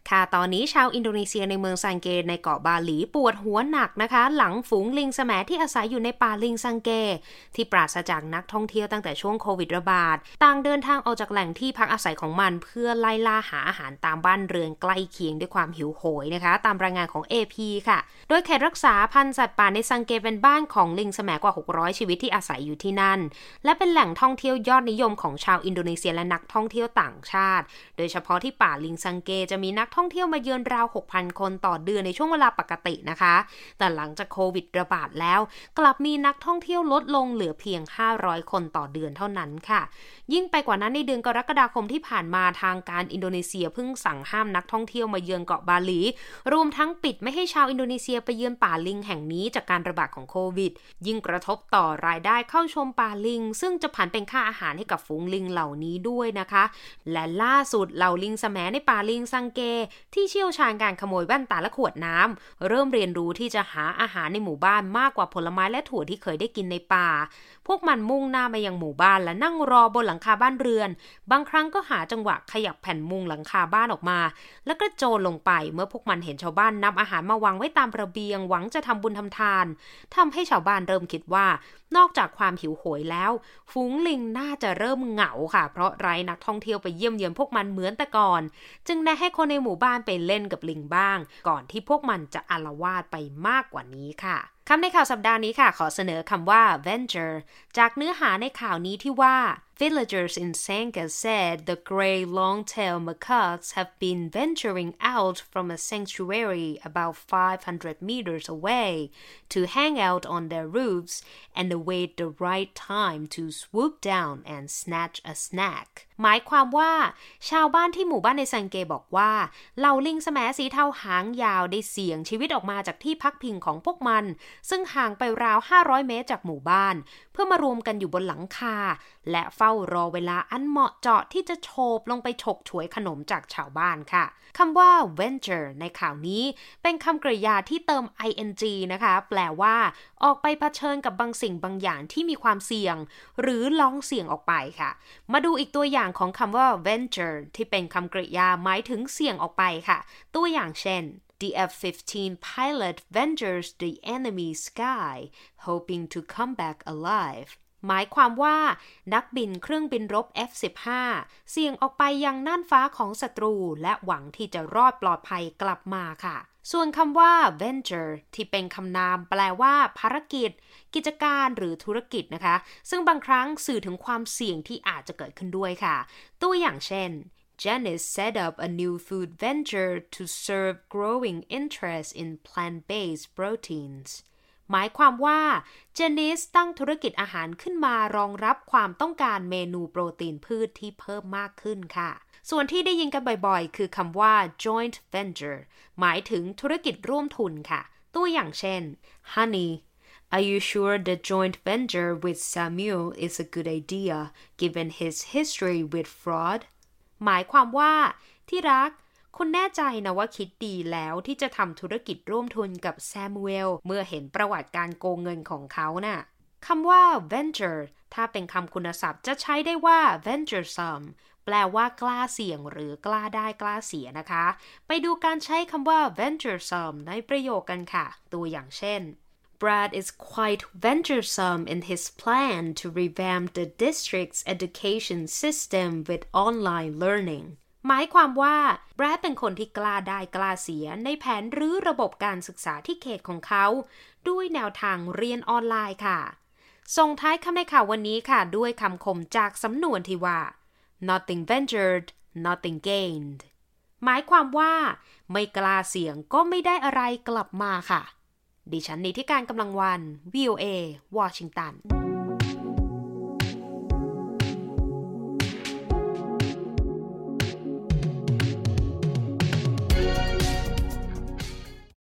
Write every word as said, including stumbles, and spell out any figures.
ค่ะตอนนี้ชาวอินโดนีเซียในเมืองซังเกในเกาะบาหลีปวดหัวหนักนะคะหลังฝูงลิงแสมที่อาศัยอยู่ในป่าลิงซังเกที่ปราศจากนักท่องเที่ยวตั้งแต่ช่วงโควิดระบาดต่างเดินทางออกจากแหล่งที่พักอาศัยของมันเพื่อไล่ล่าหาอาหารตามบ้านเรือนใกล้เคียงด้วยความหิวโหยนะคะตามรายงานของ เอ พี ค่ะโดยเขตรักษาพันธุ์สัตว์ป่าในซังเกเป็นบ้านของลิงแสมกว่าหกร้อยชีวิตที่อาศัยอยู่ที่นั่นและเป็นแหล่งท่องเที่ยวยอดนิยมของชาวอินโดนีเซียและนักท่องเที่ยวต่างชาติโดยเฉพาะที่ป่าลิงซังเกจะมีนักท่องเที่ยวมาเยือนราว หกพัน คนต่อเดือนในช่วงเวลาปกตินะคะแต่หลังจากโควิดระบาดแล้วกลับมีนักท่องเที่ยวลดลงเหลือเพียงห้าร้อยคนต่อเดือนเท่านั้นค่ะยิ่งไปกว่านั้นในเดือนกรกฎาคมที่ผ่านมาทางการอินโดนีเซียเพิ่งสั่งห้ามนักท่องเที่ยวมาเยือนเกาะบาหลีรวมทั้งปิดไม่ให้ชาวอินโดนีเซียไปเยือนป่าลิงแห่งนี้จากการระบาดของโควิดยิ่งกระทบต่อรายได้เข้าชมป่าลิงซึ่งจะผันเป็นค่าอาหารให้กับฝูงลิงเหล่านี้ด้วยนะคะและล่าสุดเหล่าลิงแสมในป่าลิงซังเกที่เชี่ยวชาญการขโมยแว่นตาและขวดน้ำเริ่มเรียนรู้ที่จะหาอาหารในหมู่บ้านมากกว่าผลไม้และถั่วที่เคยได้กินในป่าพวกมันมุ่งหน้ามายังหมู่บ้านและนั่งรอบนหลังคาบ้านเรือนบางครั้งก็หาจังหวะขยับแผ่นมุงหลังคาบ้านออกมาแล้วก็โจรลงไปเมื่อพวกมันเห็นชาวบ้านนำอาหารมาวางไว้ตามระเบียงหวังจะทำบุญทำทานทำให้ชาวบ้านเริ่มคิดว่านอกจากความหิวโหยแล้วฝูงลิงน่าจะเริ่มเหงาค่ะเพราะไร้นักท่องเที่ยวไปเยี่ยมเยือนพวกมันเหมือนแต่ก่อนจึงแนะให้คนในหมู่บ้านไปเล่นกับลิงบ้างก่อนที่พวกมันจะอาละวาดไปมากกว่านี้ค่ะคำในข่าวสัปดาห์นี้ค่ะขอเสนอคำว่า venture จากเนื้อหาในข่าวนี้ที่ว่า Villagers in Sangka said the gray long-tailed macaques have been venturing out from a sanctuary about five hundred meters away to hang out on their roofs and await the right time to swoop down and snatch a snack หมายความว่าชาวบ้านที่หมู่บ้านในซังเกบอกว่าเหล่าลิงแสมสีเทาหางยาวได้เสี่ยงชีวิตออกมาจากที่พักพิงของพวกมันซึ่งห่างไปราวห้าร้อยเมตรจากหมู่บ้านเพื่อมารวมกันอยู่บนหลังคาและเฝ้ารอเวลาอันเหมาะเจาะที่จะโฉบลงไปฉกฉวยขนมจากชาวบ้านค่ะคำว่า venture ในข่าวนี้เป็นคำกริยาที่เติม ไอ เอ็น จี นะคะแปลว่าออกไปเผชิญกับบางสิ่งบางอย่างที่มีความเสี่ยงหรือลองเสี่ยงออกไปค่ะมาดูอีกตัวอย่างของคำว่า venture ที่เป็นคำกริยาหมายถึงเสี่ยงออกไปค่ะตัวอย่างเช่นThe เอฟ fifteen pilot ventures the enemy sky hoping to come back alive หมายความว่านักบินเครื่องบินรบ เอฟ สิบห้า เสี่ยงออกไปยังน่านฟ้าของศัตรูและหวังที่จะรอดปลอดภัยกลับมาค่ะส่วนคำว่า venture ที่เป็นคำนามแปลว่าภารกิจกิจการหรือธุรกิจนะคะซึ่งบางครั้งสื่อถึงความเสี่ยงที่อาจจะเกิดขึ้นด้วยค่ะตัวอย่างเช่นJanice set up a new food venture to serve growing interest in plant-based proteins หมายความว่า Janice ตั้งธุรกิจอาหารขึ้นมารองรับความต้องการเมนูโปรตีนพืชที่เพิ่มมากขึ้นค่ะส่วนที่ได้ยินกันบ่อยๆคือคำว่า joint venture หมายถึงธุรกิจร่วมทุนค่ะตัวอย่างเช่น Honey Are you sure the joint venture with Samuel is a good idea given his history with fraudหมายความว่าที่รักคุณแน่ใจนะว่าคิดดีแล้วที่จะทำธุรกิจร่วมทุนกับแซมูเอลเมื่อเห็นประวัติการโกงเงินของเขาน่ะคำว่า venture ถ้าเป็นคำคุณศัพท์จะใช้ได้ว่า venturesome แปลว่ากล้าเสี่ยงหรือกล้าได้กล้าเสียนะคะไปดูการใช้คำว่า venturesome ในประโยคกันค่ะตัวอย่างเช่นBrad is quite venturesome in his plan to revamp the district's education system with online learning หมายความว่า Brad เป็นคนที่กล้าได้กล้าเสียในแผนรื้อระบบการศึกษาที่เขตของเขาด้วยแนวทางเรียนออนไลน์ค่ะส่งท้ายคำในข่าววันนี้ค่ะด้วยคำคมจากสำนวนที่ว่า nothing ventured nothing gained หมายความว่าไม่กล้าเสี่ยงก็ไม่ได้อะไรกลับมาค่ะดิฉันนิติการกำลังวัน วี โอ เอ วอชิงตัน